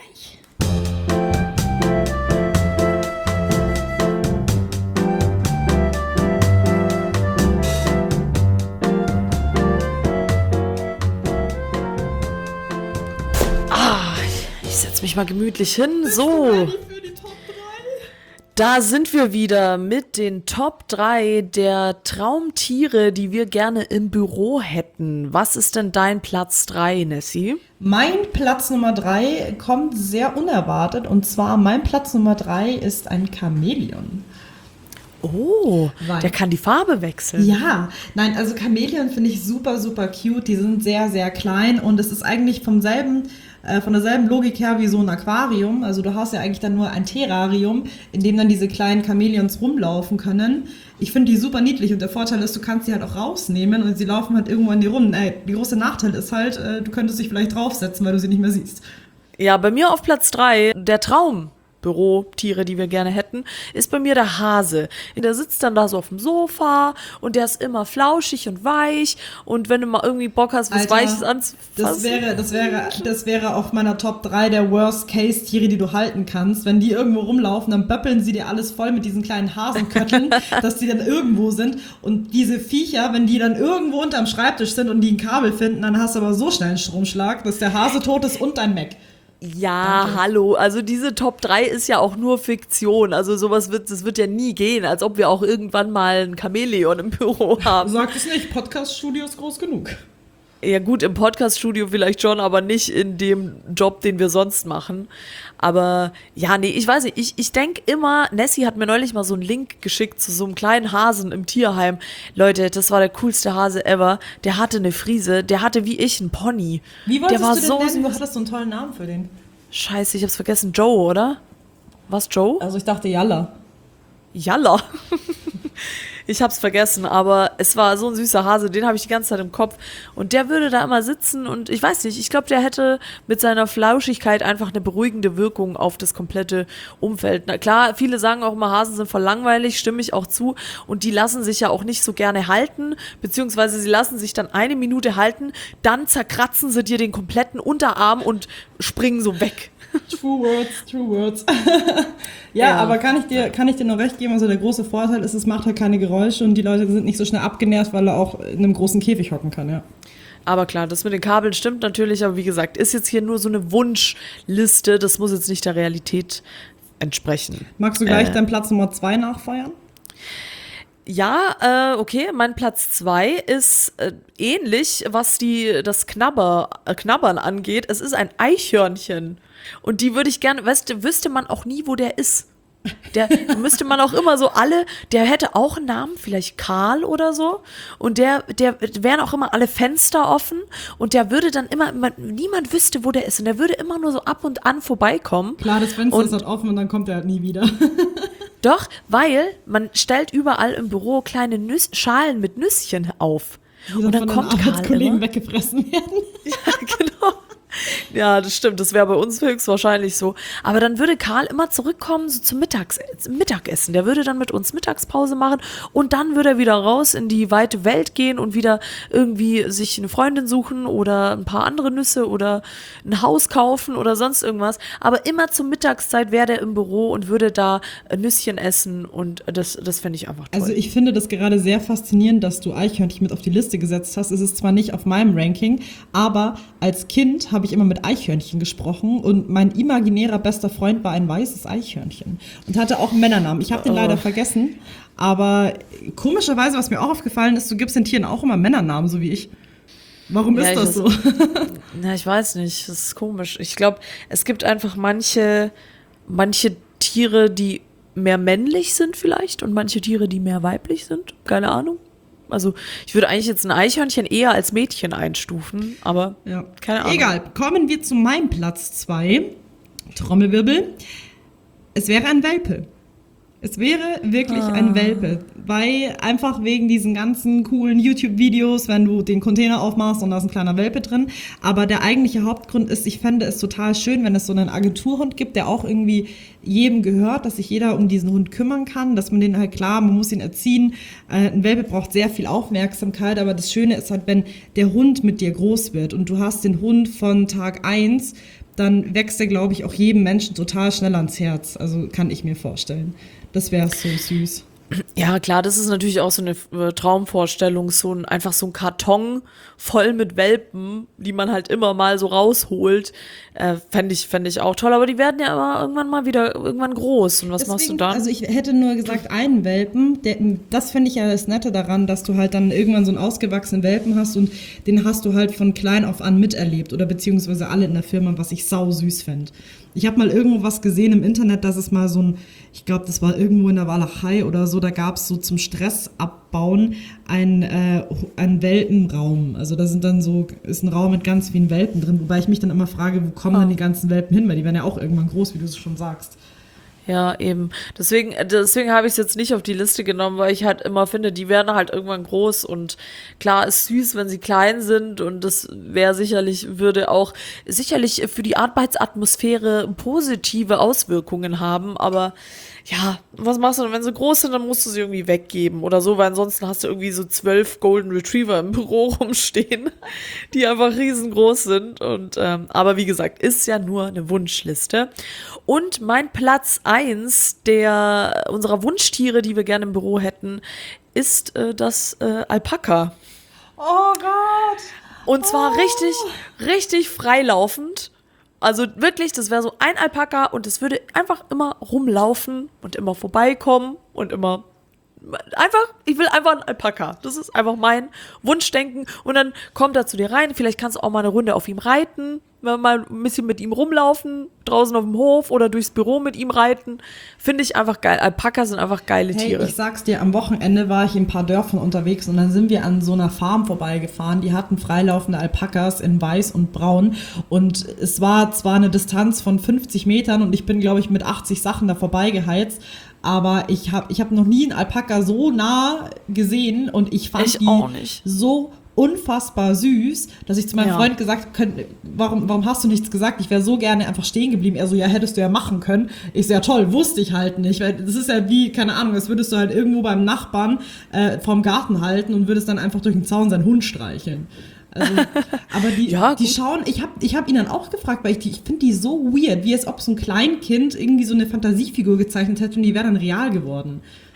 Ich setze mich mal gemütlich hin. So. Da sind wir wieder mit den Top drei der Traumtiere, die wir gerne im Büro hätten. Was ist denn dein Platz drei, Nessie? Mein Platz Nummer drei kommt sehr unerwartet und zwar mein Platz Nummer drei ist ein Chamäleon. Oh, Weil- der kann die Farbe wechseln. Ja, nein, also Chamäleon finde ich super, super cute. Die sind sehr, sehr klein und es ist eigentlich vom selben, äh, von derselben Logik her wie so ein Aquarium. Also du hast ja eigentlich dann nur ein Terrarium, in dem dann diese kleinen Chamäleons rumlaufen können. Ich finde die super niedlich und der Vorteil ist, du kannst sie halt auch rausnehmen und sie laufen halt irgendwo an dir rum. Ey, die große Nachteil ist halt, äh, du könntest dich vielleicht draufsetzen, weil du sie nicht mehr siehst. Ja, bei mir auf Platz drei, der Traum. Bürotiere, die wir gerne hätten, ist bei mir der Hase. Der sitzt dann da so auf dem Sofa und der ist immer flauschig und weich und wenn du mal irgendwie Bock hast, was Alter, Weiches anzufassen. Das wäre, das wäre, das wäre auf meiner Top drei der Worst-Case-Tiere, die du halten kannst. Wenn die irgendwo rumlaufen, dann böppeln sie dir alles voll mit diesen kleinen Hasenkötteln, dass die dann irgendwo sind. Und diese Viecher, wenn die dann irgendwo unterm Schreibtisch sind und die ein Kabel finden, dann hast du aber so schnell einen Stromschlag, dass der Hase tot ist und dein Mac. Ja, Danke. hallo, also diese Top drei ist ja auch nur Fiktion, also sowas wird, das wird ja nie gehen, als ob wir auch irgendwann mal ein Chamäleon im Büro haben. Sag es nicht, Podcast-Studio ist groß genug. Ja gut, im Podcast-Studio vielleicht schon, aber nicht in dem Job, den wir sonst machen. Aber ja, nee, ich weiß nicht, ich, ich denke immer, Nessie hat mir neulich mal so einen Link geschickt zu so einem kleinen Hasen im Tierheim. Leute, das war der coolste Hase ever. Der hatte eine Friese, der hatte wie ich einen Pony. Wie wolltest der war du den so nennen? Du süß. hattest so einen tollen Namen für den. Scheiße, ich hab's vergessen. Joe, oder? Was, Joe? Also ich dachte Jalla. Jalla. Ich hab's vergessen, aber es war so ein süßer Hase, den habe ich die ganze Zeit im Kopf. Und der würde da immer sitzen und ich weiß nicht, ich glaube, der hätte mit seiner Flauschigkeit einfach eine beruhigende Wirkung auf das komplette Umfeld. Na klar, viele sagen auch immer, Hasen sind voll langweilig, stimme ich auch zu. Und die lassen sich ja auch nicht so gerne halten, beziehungsweise sie lassen sich dann eine Minute halten, dann zerkratzen sie dir den kompletten Unterarm und springen so weg. True words, true words. ja, Ja. aber kann ich dir, kann ich dir noch recht geben, also der große Vorteil ist, es macht halt keine Geräusche und die Leute sind nicht so schnell abgenervt, weil er auch in einem großen Käfig hocken kann, ja. Aber klar, das mit den Kabeln stimmt natürlich, aber wie gesagt, ist jetzt hier nur so eine Wunschliste, das muss jetzt nicht der Realität entsprechen. Magst du gleich Äh. deinen Platz Nummer zwei nachfeiern? Ja, äh, okay, mein Platz zwei ist äh, ähnlich, was die, das Knabber, äh, Knabbern angeht. Es ist ein Eichhörnchen. Und die würde ich gerne, weißt du, wüsste man auch nie, wo der ist. Der müsste man auch immer so alle, der hätte auch einen Namen, vielleicht Karl oder so. Und der, der wären auch immer alle Fenster offen und der würde dann immer, man, niemand wüsste, wo der ist. Und der würde immer nur so ab und an vorbeikommen. Klar, das Fenster und ist halt offen und dann kommt er halt nie wieder. Doch, weil man stellt überall im Büro kleine Nüss, Schalen mit Nüsschen auf. Die dann Und dann von kommt den Karl Arbeitskollegen immer. weggefressen werden. Ja, genau. Ja, das stimmt. Das wäre bei uns höchstwahrscheinlich so. Aber dann würde Karl immer zurückkommen so zum Mittags Mittagessen. Der würde dann mit uns Mittagspause machen und dann würde er wieder raus in die weite Welt gehen und wieder irgendwie sich eine Freundin suchen oder ein paar andere Nüsse oder ein Haus kaufen oder sonst irgendwas. Aber immer zur Mittagszeit wäre der im Büro und würde da Nüsschen essen und das, das fände ich einfach toll. Also ich finde das gerade sehr faszinierend, dass du Eichhörnchen mit auf die Liste gesetzt hast. Es ist zwar nicht auf meinem Ranking, aber als Kind habe ich immer mit Eichhörnchen gesprochen und mein imaginärer bester Freund war ein weißes Eichhörnchen und hatte auch einen Männernamen. Ich habe den Oh. leider vergessen, aber komischerweise, was mir auch aufgefallen ist, du gibst den Tieren auch immer Männernamen, so wie ich. Warum Ja, ist ich das so? Na, ich weiß nicht, das ist komisch. Ich glaube, es gibt einfach manche, manche Tiere, die mehr männlich sind vielleicht und manche Tiere, die mehr weiblich sind. Keine Ahnung. Also ich würde eigentlich jetzt ein Eichhörnchen eher als Mädchen einstufen, aber Ja. keine Ahnung. Egal, kommen wir zu meinem Platz zwei. Trommelwirbel. Es wäre ein Welpe. Es wäre wirklich Ah. ein Welpe, weil einfach wegen diesen ganzen coolen YouTube-Videos, wenn du den Container aufmachst und da ist ein kleiner Welpe drin. Aber der eigentliche Hauptgrund ist, ich fände es total schön, wenn es so einen Agenturhund gibt, der auch irgendwie jedem gehört, dass sich jeder um diesen Hund kümmern kann, dass man den halt, klar, man muss ihn erziehen. Äh, ein Welpe braucht sehr viel Aufmerksamkeit, aber das Schöne ist halt, wenn der Hund mit dir groß wird und du hast den Hund von Tag eins, dann wächst er, glaube ich, auch jedem Menschen total schnell ans Herz. Also kann ich mir vorstellen. Das wäre so süß. Ja, klar, das ist natürlich auch so eine äh, Traumvorstellung, so ein, einfach so ein Karton voll mit Welpen, die man halt immer mal so rausholt. Äh, fände ich, fänd ich auch toll, aber die werden ja immer irgendwann mal wieder irgendwann groß. Und was Deswegen, machst du dann? Also ich hätte nur gesagt, einen Welpen. Der, das finde ich ja das Nette daran, dass du halt dann irgendwann so einen ausgewachsenen Welpen hast und den hast du halt von klein auf an miterlebt oder beziehungsweise alle in der Firma, was ich sau süß fände. Ich habe mal irgendwo was gesehen im Internet, dass es mal so ein, ich glaube, das war irgendwo in der Walachei oder so, da gab es so zum Stress abbauen einen, äh, einen Welpenraum. Also da sind dann so, ist ein Raum mit ganz vielen Welpen drin, wobei ich mich dann immer frage, wo kommen Ah. denn die ganzen Welpen hin, weil die werden ja auch irgendwann groß, wie du es schon sagst. Ja, eben. Deswegen, deswegen habe ich es jetzt nicht auf die Liste genommen, weil ich halt immer finde, die werden halt irgendwann groß und klar ist süß, wenn sie klein sind und das wäre sicherlich, würde auch sicherlich für die Arbeitsatmosphäre positive Auswirkungen haben, aber ja, was machst du denn, wenn sie groß sind, dann musst du sie irgendwie weggeben oder so, weil ansonsten hast du irgendwie so zwölf Golden Retriever im Büro rumstehen, die einfach riesengroß sind und ähm, aber wie gesagt, ist ja nur eine Wunschliste. Und mein Platz eins der unserer Wunschtiere, die wir gerne im Büro hätten, ist äh, das äh, Alpaka. Oh Gott! Und zwar richtig, richtig freilaufend. Also wirklich, das wäre so ein Alpaka und es würde einfach immer rumlaufen und immer vorbeikommen und immer einfach, ich will einfach einen Alpaka. Das ist einfach mein Wunschdenken. Und dann kommt er zu dir rein. Vielleicht kannst du auch mal eine Runde auf ihm reiten, mal ein bisschen mit ihm rumlaufen, draußen auf dem Hof oder durchs Büro mit ihm reiten. Finde ich einfach geil. Alpakas sind einfach geile Hey, Tiere. ich sag's dir, am Wochenende war ich in ein paar Dörfern unterwegs und dann sind wir an so einer Farm vorbeigefahren. Die hatten freilaufende Alpakas in weiß und braun und es war zwar eine Distanz von fünfzig Metern und ich bin, glaube ich, mit achtzig Sachen da vorbeigeheizt, aber ich habe ich hab noch nie einen Alpaka so nah gesehen und ich fand Ich die auch nicht. so unfassbar süß, dass ich zu meinem Ja. Freund gesagt habe, warum, warum hast du nichts gesagt? Ich wäre so gerne einfach stehen geblieben. Er so, ja, hättest du ja machen können. Ich so, ja toll, wusste ich halt nicht. Weil das ist ja wie, keine Ahnung, als würdest du halt irgendwo beim Nachbarn äh, vorm Garten halten und würdest dann einfach durch den Zaun seinen Hund streicheln. Also, aber die, Ja, die gut. schauen, ich habe ich hab ihn dann auch gefragt, weil ich die, ich finde die so weird, wie als ob so ein Kleinkind irgendwie so eine Fantasiefigur gezeichnet hätte und die wäre dann real geworden.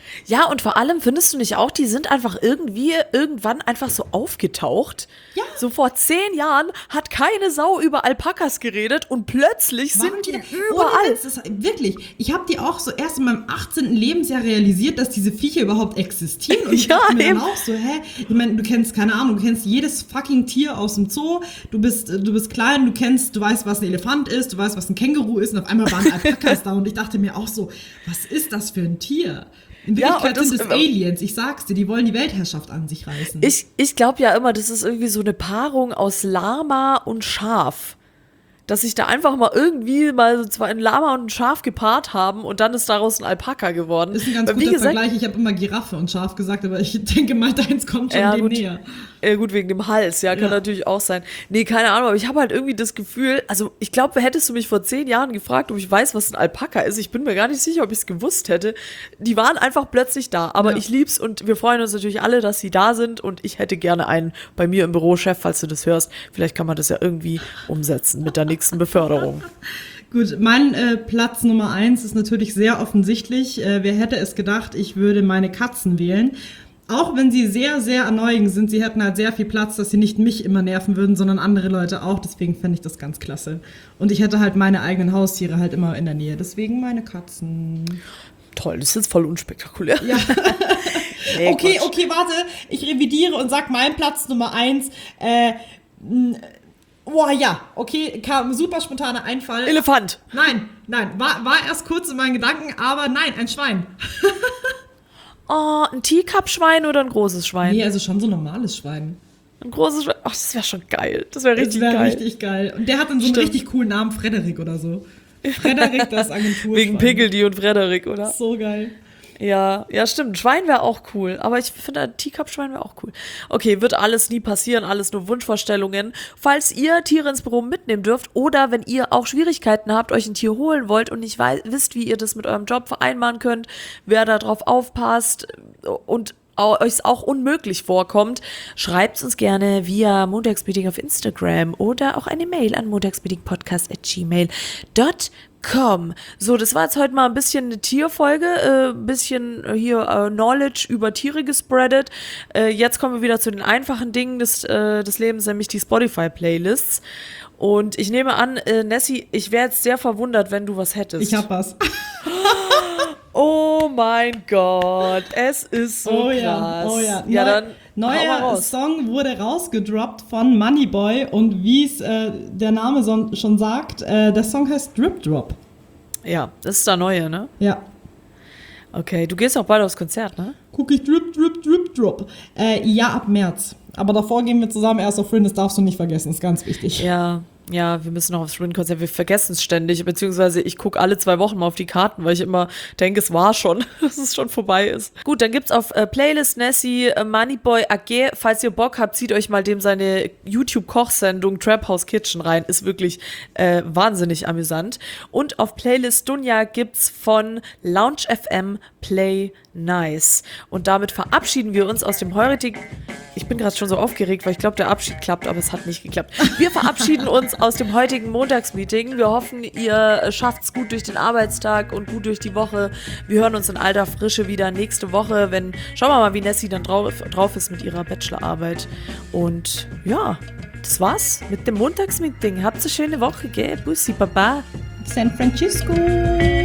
Ja, und vor allem findest du nicht auch, die sind einfach irgendwie irgendwann einfach so aufgetaucht. Ja. So vor zehn Jahren hat keine Sau über Alpakas geredet und plötzlich sind Waren die da- überall. Ohne Witz, das, wirklich. Ich habe die auch so erst in meinem achtzehnten Lebensjahr realisiert, dass diese Viecher überhaupt existieren. Und ich Ja, dachte mir eben. dann auch so, hä? Ich meine, du kennst, keine Ahnung, du kennst jedes fucking Tier aus dem Zoo. Du bist, du bist klein, du kennst, du weißt, was ein Elefant ist, du weißt, was ein Känguru ist. Und auf einmal waren Alpakas da und ich dachte mir auch so, was ist das für ein Tier? In Ja, Wirklichkeit und das- sind es Aliens, ich sag's dir, die wollen die Weltherrschaft an sich reißen. Ich, ich glaube ja immer, das ist irgendwie so eine Paarung aus Lama und Schaf. Dass sich da einfach mal irgendwie mal so zwei ein Lama und ein Schaf gepaart haben und dann ist daraus ein Alpaka geworden. ist ein ganz Weil, guter wie gesagt, Vergleich. Ich habe immer Giraffe und Schaf gesagt, aber ich denke mal, deins kommt schon Ja, dem gut. näher. Ja, gut, wegen dem Hals, ja, kann Ja. natürlich auch sein. Nee, keine Ahnung, aber ich habe halt irgendwie das Gefühl, also ich glaube, hättest du mich vor zehn Jahren gefragt, ob ich weiß, was ein Alpaka ist, ich bin mir gar nicht sicher, ob ich es gewusst hätte. Die waren einfach plötzlich da, aber Ja. ich lieb's und wir freuen uns natürlich alle, dass sie da sind und ich hätte gerne einen bei mir im Büro, Chef, falls du das hörst. Vielleicht kann man das ja irgendwie umsetzen mit der nächsten Beförderung. Gut, mein äh, Platz Nummer eins ist natürlich sehr offensichtlich. Äh, wer hätte es gedacht, ich würde meine Katzen wählen. Auch wenn sie sehr, sehr erneuend sind, sie hätten halt sehr viel Platz, dass sie nicht mich immer nerven würden, sondern andere Leute auch. Deswegen fände ich das ganz klasse. Und ich hätte halt meine eigenen Haustiere halt immer in der Nähe. Deswegen meine Katzen. Toll, das ist jetzt voll unspektakulär. Ja. Nee, Okay, Quatsch. okay, warte. Ich revidiere und sag meinen Platz Nummer eins. Äh, mh, boah, ja. Okay, kam ein super spontaner Einfall. Elefant. Nein, nein, war, war erst kurz in meinen Gedanken, aber nein, ein Schwein. Oh, ein Teacup-Schwein oder ein großes Schwein? Nee, also schon so ein normales Schwein. Ein großes Schwein. Ach, das wäre schon geil. Das wäre richtig das wäre geil. richtig geil. Und der hat dann so einen Stimmt. richtig coolen Namen, Frederik oder so. Frederik, das Agentur. Wegen Piggledy und Frederik, oder? So geil. Ja, ja, stimmt. Schwein wäre auch cool. Aber ich finde, ein Teacup-Schwein wäre auch cool. Okay, wird alles nie passieren, alles nur Wunschvorstellungen. Falls ihr Tiere ins Büro mitnehmen dürft oder wenn ihr auch Schwierigkeiten habt, euch ein Tier holen wollt und nicht wei- wisst, wie ihr das mit eurem Job vereinbaren könnt, wer da drauf aufpasst und euch es auch unmöglich vorkommt, schreibt uns gerne via Montagsmeeting auf Instagram oder auch eine Mail an montagsmeetingpodcast at gmail dot com. So, das war jetzt heute mal ein bisschen eine Tierfolge, äh, ein bisschen äh, hier äh, Knowledge über Tiere gespreadet. Äh, jetzt kommen wir wieder zu den einfachen Dingen des, äh, des Lebens, nämlich die Spotify-Playlists. Und ich nehme an, äh, Nessie, ich wäre jetzt sehr verwundert, wenn du was hättest. Ich hab was. Oh mein Gott, es ist so Oh krass. ja, oh ja. Ja, Neu- dann hau mal Neuer raus. Song wurde rausgedroppt von Moneyboy und wie es äh, der Name son- schon sagt, äh, der Song heißt Drip Drop. Ja, das ist der neue, ne? Ja. Okay, du gehst auch bald aufs Konzert, ne? Guck ich Drip, Drip, Drip, Drop. Äh, ja, ab März. Aber davor gehen wir zusammen erst auf Rin, das darfst du nicht vergessen, ist ganz wichtig. Ja, ja, wir müssen noch aufs Rin-Konzert. Wir vergessen es ständig, beziehungsweise ich gucke alle zwei Wochen mal auf die Karten, weil ich immer denke, es war schon, dass es schon vorbei ist. Gut, dann gibt's auf äh, Playlist Nessie äh, Moneyboy A G. Falls ihr Bock habt, zieht euch mal dem seine YouTube-Kochsendung Trap House Kitchen rein. Ist wirklich äh, wahnsinnig amüsant. Und auf Playlist Dunja gibt's von Lounge F M Play Nice. Und damit verabschieden wir uns aus dem heutigen... Ich bin gerade schon so aufgeregt, weil ich glaube, der Abschied klappt, aber es hat nicht geklappt. Wir verabschieden uns aus dem heutigen Montagsmeeting. Wir hoffen, ihr schafft's gut durch den Arbeitstag und gut durch die Woche. Wir hören uns in alter Frische wieder nächste Woche, wenn, schauen wir mal, wie Nessie dann drauf, drauf ist mit ihrer Bachelorarbeit. Und ja, das war's mit dem Montagsmeeting. Habt eine schöne Woche, gell? Bussi, Baba. San Francisco.